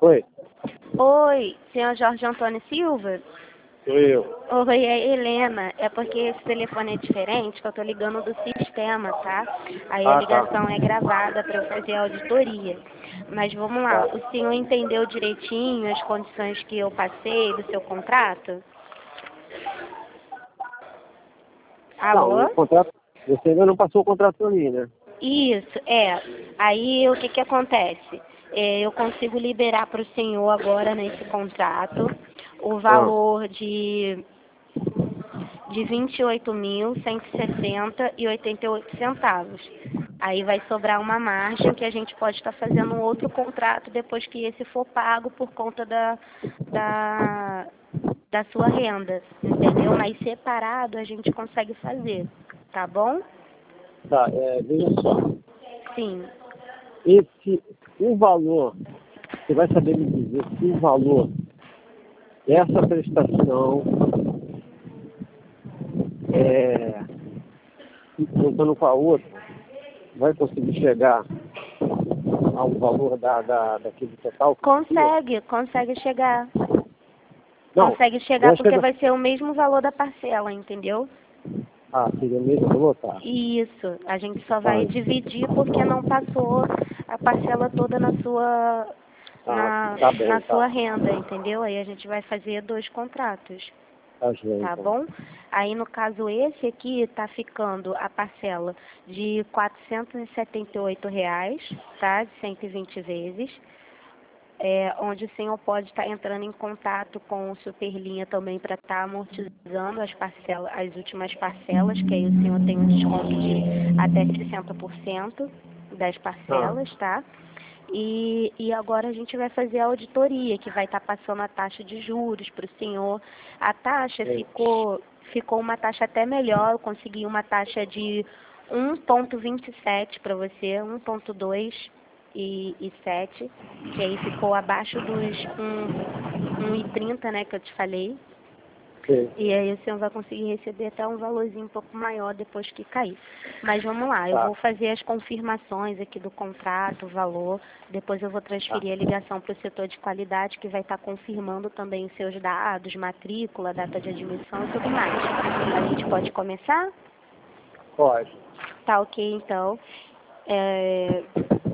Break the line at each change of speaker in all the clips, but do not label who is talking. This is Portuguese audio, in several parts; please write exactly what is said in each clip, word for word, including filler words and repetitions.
Oi,
Oi, senhor Jorge Antônio Silva?
sou eu.
Oi, é Helena. É porque esse telefone é diferente, que eu tô ligando do sistema, tá? Aí a
Ah, tá.
ligação é gravada para eu fazer a auditoria. Mas vamos lá,
Tá.
o senhor entendeu direitinho as condições que eu passei do seu contrato?
Não,
Alô?
o contrato, você ainda não passou o contrato pra mim, né?
Isso, é. Aí o que que acontece? É, eu consigo liberar para o senhor agora nesse contrato o
Ah,
valor de de vinte e oito mil cento e sessenta e oitenta e oito centavos. Aí vai sobrar uma margem que a gente pode estar fazendo um outro contrato depois que esse for pago por conta da, da, da sua renda, entendeu? Mas separado a gente consegue fazer, tá bom?
tá, é, veja só.
Sim.
Esse, o valor, você vai saber me dizer se o valor dessa prestação é, juntando com a outra, vai conseguir chegar ao valor da, da, daquele total? que precisa?
Consegue, consegue chegar.
Não,
Consegue chegar
vai
porque
chegar.
vai ser o mesmo valor da parcela, entendeu?
Ah, seria o mesmo valor? Tá.
Isso, a gente só
Tá,
vai dividir porque não passou a parcela toda na sua
tá,
na,
tá bom,
na sua
tá.
renda, entendeu? Aí a gente vai fazer dois contratos,
Tá, gente,
tá
então.
bom? Aí no caso esse aqui tá ficando a parcela de quatrocentos e setenta e oito reais, tá? De cento e vinte vezes. É, onde o senhor pode estar entrando em contato com o Superlinha também para estar amortizando as parcelas, as últimas parcelas, que aí o senhor tem um desconto de até sessenta por cento das
Ah,
parcelas, tá? E, e agora a gente vai fazer a auditoria, que vai estar passando a taxa de juros para o senhor. A taxa
é.
ficou, ficou uma taxa até melhor, eu consegui uma taxa de um vírgula vinte e sete para você, um vírgula dois e, e sete, que aí ficou abaixo dos um, um e trinta, né, que eu te falei.
Sim.
E aí o senhor vai conseguir receber até um valorzinho um pouco maior depois que cair. Mas vamos lá, eu
Tá,
vou fazer as confirmações aqui do contrato, o valor, depois eu vou
tá.
transferir a ligação para o setor de qualidade, que vai estar confirmando também os seus dados, matrícula, data de admissão e tudo mais. A gente pode começar?
Pode.
Tá ok, então. É...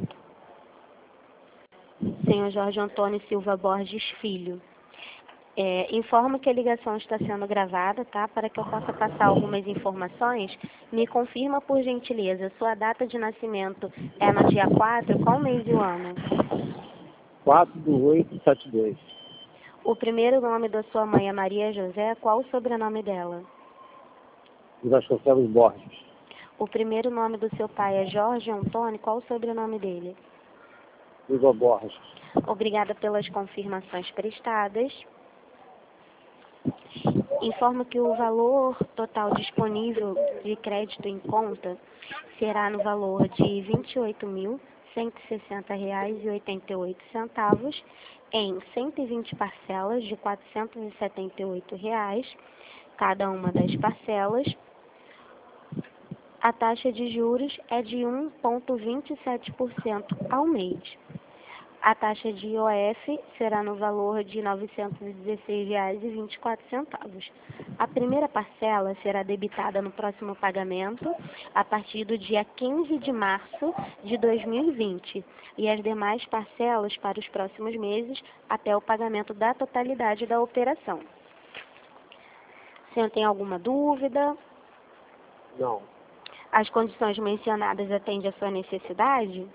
Senhor Jorge Antônio Silva Borges Filho. É, informo que a ligação está sendo gravada, tá? Para que eu possa passar algumas informações, me confirma, por gentileza, sua data de nascimento é no dia quatro, qual mês e o ano?
quatro do oito sete dois.
O primeiro nome da sua mãe é Maria José, qual o sobrenome dela?
Vasconcelos Borges.
O primeiro nome do seu pai é Jorge Antônio, qual o sobrenome dele?
Igor Borges.
Obrigada pelas confirmações prestadas. Informo que o valor total disponível de crédito em conta será no valor de vinte e oito mil cento e sessenta reais e oitenta e oito centavos em cento e vinte parcelas de quatrocentos e setenta e oito reais, cada uma das parcelas. A taxa de juros é de um vírgula vinte e sete por cento ao mês. A taxa de I O F será no valor de novecentos e dezesseis reais e vinte e quatro centavos. A primeira parcela será debitada no próximo pagamento a partir do dia quinze de março de dois mil e vinte e as demais parcelas para os próximos meses até o pagamento da totalidade da operação. O senhor tem alguma dúvida?
Não.
As condições mencionadas atendem à sua necessidade?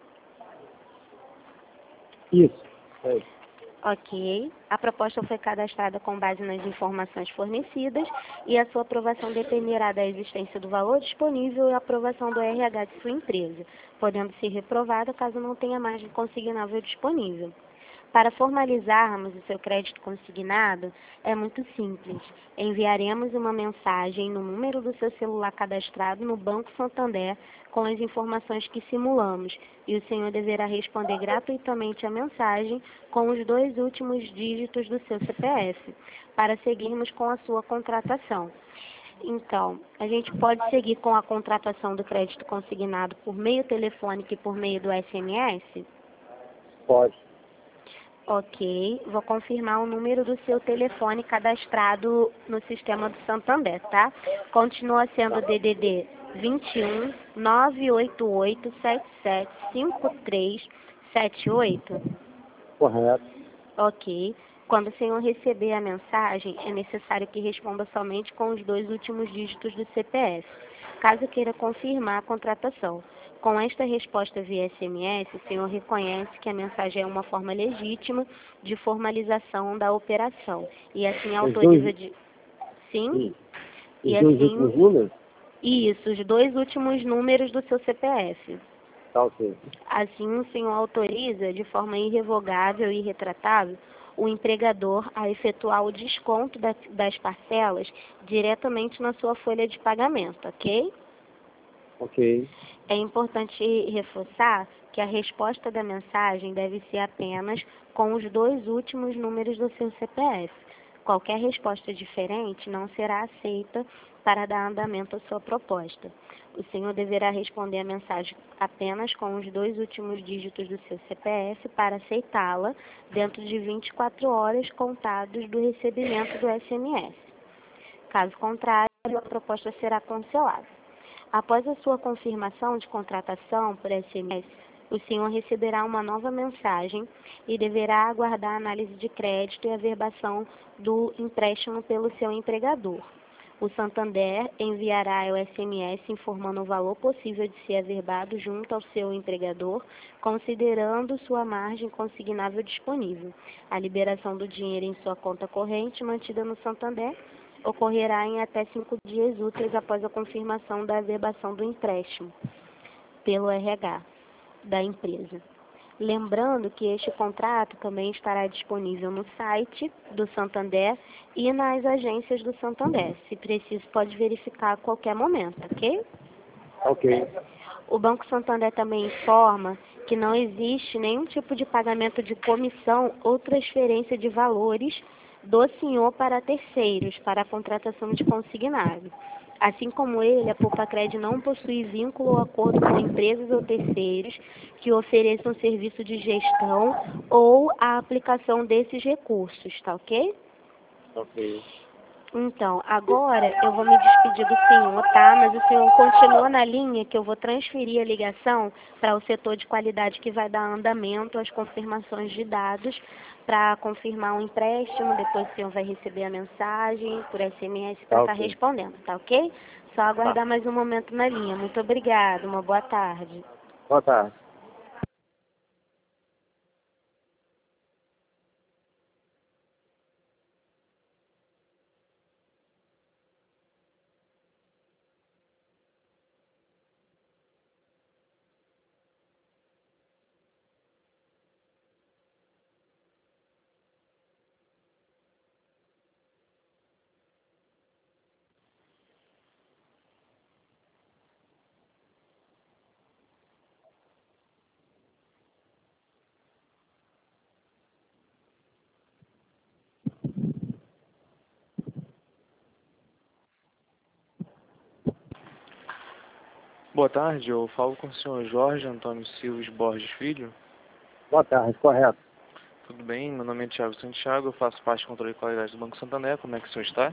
Isso. É.
Ok. A proposta foi cadastrada com base nas informações fornecidas e a sua aprovação dependerá da existência do valor disponível e a aprovação do R H de sua empresa, podendo ser reprovada caso não tenha margem consignável disponível. Para formalizarmos o seu crédito consignado, é muito simples. Enviaremos uma mensagem no número do seu celular cadastrado no Banco Santander com as informações que simulamos e o senhor deverá responder gratuitamente a mensagem com os dois últimos dígitos do seu C P F, para seguirmos com a sua contratação. Então, a gente pode seguir com a contratação do crédito consignado por meio telefônico e por meio do S M S?
Pode.
Ok, vou confirmar o número do seu telefone cadastrado no sistema do Santander, tá? Continua sendo D D D vinte e um, nove oito oito, sete sete cinco três sete oito?
Correto.
Ok. Quando o senhor receber a mensagem, é necessário que responda somente com os dois últimos dígitos do C P F, caso queira confirmar a contratação. Com esta resposta via S M S, o senhor reconhece que a mensagem é uma forma legítima de formalização da operação e assim
Os
autoriza
dois,
de... Sim?
sim.
E
Os dois
assim...
últimos números?
Isso, os dois últimos números do seu C P F.
Tá ok.
Assim, o senhor autoriza, de forma irrevogável e irretratável, o empregador a efetuar o desconto das, das parcelas diretamente na sua folha de pagamento, ok?
Ok.
É importante reforçar que a resposta da mensagem deve ser apenas com os dois últimos números do seu C P F. Qualquer resposta diferente não será aceita para dar andamento à sua proposta. O senhor deverá responder a mensagem apenas com os dois últimos dígitos do seu C P F para aceitá-la dentro de vinte e quatro horas contados do recebimento do S M S. Caso contrário, a proposta será cancelada. Após a sua confirmação de contratação por S M S, o senhor receberá uma nova mensagem e deverá aguardar a análise de crédito e a verbação do empréstimo pelo seu empregador. O Santander enviará o S M S informando o valor possível de ser averbado junto ao seu empregador, considerando sua margem consignável disponível. A liberação do dinheiro em sua conta corrente, mantida no Santander, ocorrerá em até cinco dias úteis após a confirmação da averbação do empréstimo pelo R H da empresa. Lembrando que este contrato também estará disponível no site do Santander e nas agências do Santander. Se preciso, pode verificar a qualquer momento, ok?
Ok.
O Banco Santander também informa que não existe nenhum tipo de pagamento de comissão ou transferência de valores do senhor para terceiros, para a contratação de consignado. Assim como ele, a Poupa-Cred não possui vínculo ou acordo com empresas ou terceiros que ofereçam serviço de gestão ou a aplicação desses recursos, tá ok?
Ok.
Então, agora eu vou me despedir do senhor, tá? Mas o senhor continua na linha que eu vou transferir a ligação para o setor de qualidade que vai dar andamento às confirmações de dados para confirmar um empréstimo. Depois o senhor vai receber a mensagem por S M S para
Tá
estar
ok.
respondendo, tá ok? Só
Tá.
aguardar mais um momento na linha. Muito obrigada, uma boa tarde.
Boa tarde.
Boa tarde, eu falo com o senhor Jorge Antônio Silves Borges Filho.
Boa tarde, correto.
Tudo bem? Meu nome é Thiago Santiago, eu faço parte do controle de qualidade do Banco Santander. Como é que o senhor está?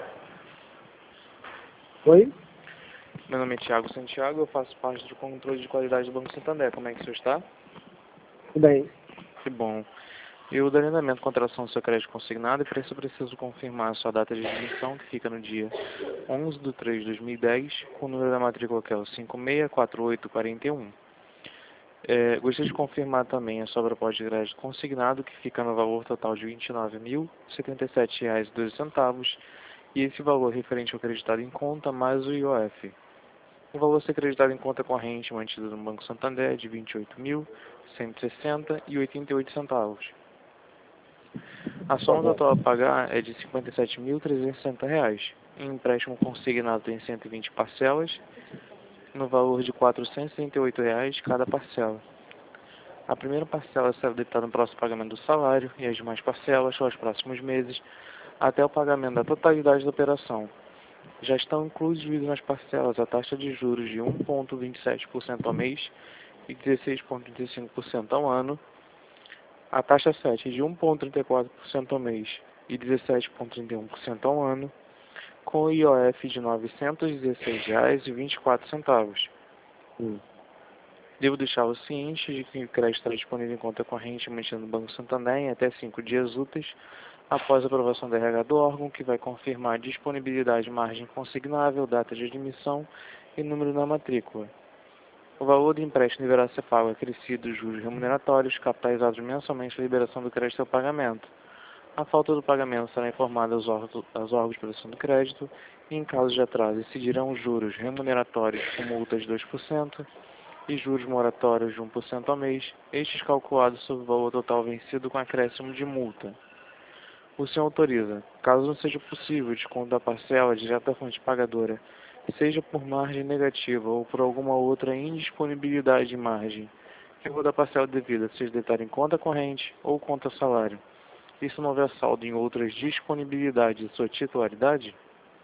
Oi?
Meu nome é Thiago Santiago, eu faço parte do controle de qualidade do Banco Santander. Como é que o senhor está?
Tudo bem.
Que bom. Eu darei andamento à contratação do seu crédito consignado e para isso eu preciso confirmar a sua data de admissão, que fica no dia onze de três de dois mil e dez, com o número da matrícula que é o cinco seis quatro oito quatro um. É, gostaria de confirmar também a sua proposta de crédito consignado, que fica no valor total de vinte e nove mil, setenta e sete reais e doze centavos, e esse valor referente ao acreditado em conta mais o I O F. O valor a ser acreditado em conta corrente mantido no Banco Santander é de vinte e oito mil, cento e sessenta reais e oitenta e oito centavos. A soma
Correto.
total a pagar é de cinquenta e sete mil, trezentos e sessenta reais. Em empréstimo consignado tem cento e vinte parcelas, no valor de quatrocentos e trinta e oito reais cada parcela. A primeira parcela será debitada no próximo pagamento do salário e as demais parcelas só aos próximos meses, até o pagamento da totalidade da operação. Já estão incluídos nas parcelas a taxa de juros de um vírgula vinte e sete por cento ao mês e dezesseis vírgula trinta e cinco por cento ao ano, A taxa sete é de um vírgula trinta e quatro por cento ao mês e dezessete vírgula trinta e um por cento ao ano, com I O F de novecentos e dezesseis reais e vinte e quatro centavos.
Sim.
Devo deixá-lo ciente de que o crédito estará disponível em conta corrente mantida no Banco Santander em até cinco dias úteis após a aprovação da R H do órgão, que vai confirmar disponibilidade, margem consignável, data de admissão e número na matrícula. O valor do empréstimo deverá ser pago acrescido dos juros remuneratórios, capitalizados mensalmente na liberação do crédito ao pagamento. A falta do pagamento será informada aos órgãos, aos órgãos de proteção do crédito e, em caso de atraso, incidirão juros remuneratórios com multa de dois por cento e juros moratórios de um por cento ao mês, estes calculados sobre o valor total vencido com acréscimo de multa. O senhor autoriza, caso não seja possível o desconto da parcela direto da fonte pagadora, seja por margem negativa ou por alguma outra indisponibilidade de margem, que o valor da parcela devida seja debitado em conta corrente ou conta salário. Isso não houver saldo em outras disponibilidades de sua titularidade?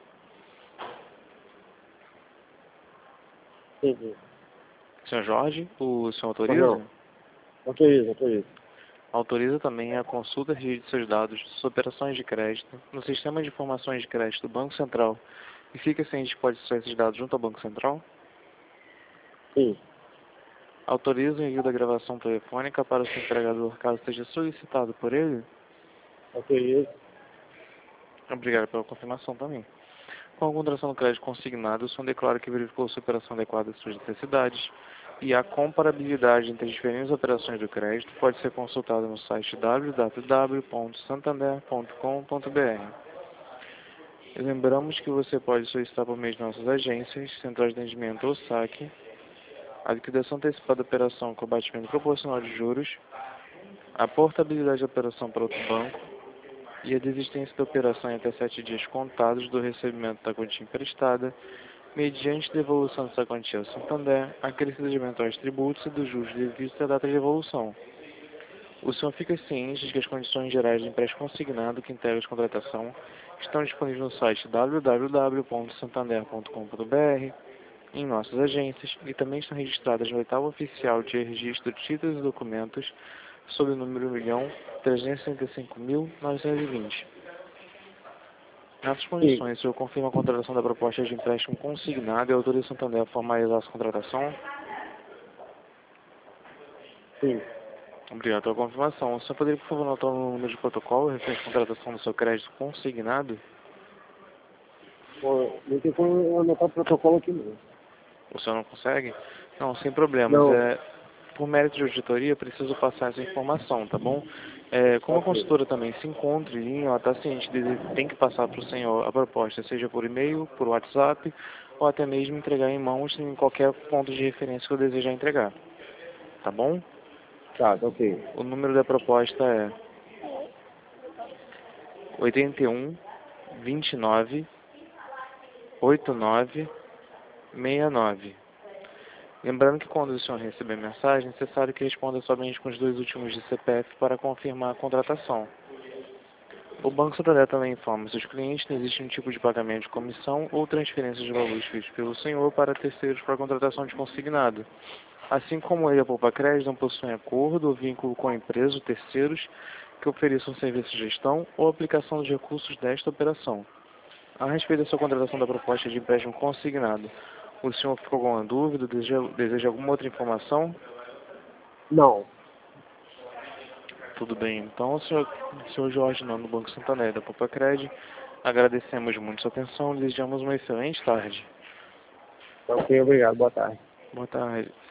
Sim, sim.
senhor Jorge, o senhor autoriza?
Não. Autoriza, autoriza.
Autoriza também a consulta de seus dados de suas operações de crédito no Sistema de Informações de Crédito do Banco Central e fica ciente que pode acessar esses dados junto ao Banco Central?
Sim.
Autoriza o envio da gravação telefônica para o seu empregador caso seja solicitado por ele?
Autoriza.
Obrigado pela confirmação também. Com a contratação do crédito consignado, o senhor declara que verificou sua operação adequada às suas necessidades e a comparabilidade entre as diferentes operações do crédito pode ser consultada no site w w w ponto santander ponto com ponto b r. Lembramos que você pode solicitar por meio de nossas agências, centrais de atendimento ou saque, a liquidação antecipada da operação com abatimento proporcional de juros, a portabilidade da operação para outro banco e a desistência da operação em até sete dias contados do recebimento da quantia emprestada, mediante devolução dessa quantia ao Santander, acrescida de eventuais tributos e dos juros devidos à data de devolução. O senhor fica ciente de que as condições gerais de empréstimo consignado que integram a contratação estão disponíveis no site w w w ponto santander ponto com ponto b r, em nossas agências, e também estão registradas no oitavo oficial de registro de títulos e documentos sob o número um milhão trezentos e sessenta e cinco mil novecentos e vinte. Nessas condições, o senhor confirma a contratação da proposta de empréstimo consignado e autoriza o Santander a formalizar essa contratação?
Sim.
Obrigado pela confirmação. O senhor poderia, por favor, anotar o número de protocolo referente à contratação do seu crédito consignado?
Pô, não tem como anotar o protocolo aqui, não.
O senhor não consegue? Não, sem problemas.
Não.
É, por mérito de auditoria, preciso passar essa informação, tá bom? É, como a consultora também se encontra em linha, ela está ciente de que tem que passar para o senhor a proposta, seja por e-mail, por WhatsApp, ou até mesmo entregar em mãos em qualquer ponto de referência que eu desejar entregar. Tá bom?
Tá, tá ok.
O número da proposta é oitenta e um, vinte e nove, oitenta e nove, sessenta e nove. Lembrando que quando o senhor receber a mensagem, é necessário que responda somente com os dois últimos de C P F para confirmar a contratação. O Banco Santander também informa se os clientes não existe um tipo de pagamento de comissão ou transferência de valores feitos pelo senhor para terceiros para a contratação de consignado. Assim como ele e a Poupa Crédito não possuem acordo ou vínculo com a empresa ou terceiros que ofereçam serviço de gestão ou aplicação dos recursos desta operação. A respeito da sua contratação da proposta de empréstimo consignado, o senhor ficou com alguma dúvida? Deseja, deseja alguma outra informação?
Não.
Tudo bem. Então, senhor, senhor Jorge, não, do Banco Santander, da Poupa Crédito, agradecemos muito sua atenção e desejamos uma excelente tarde.
Ok, obrigado. Boa tarde.
Boa tarde.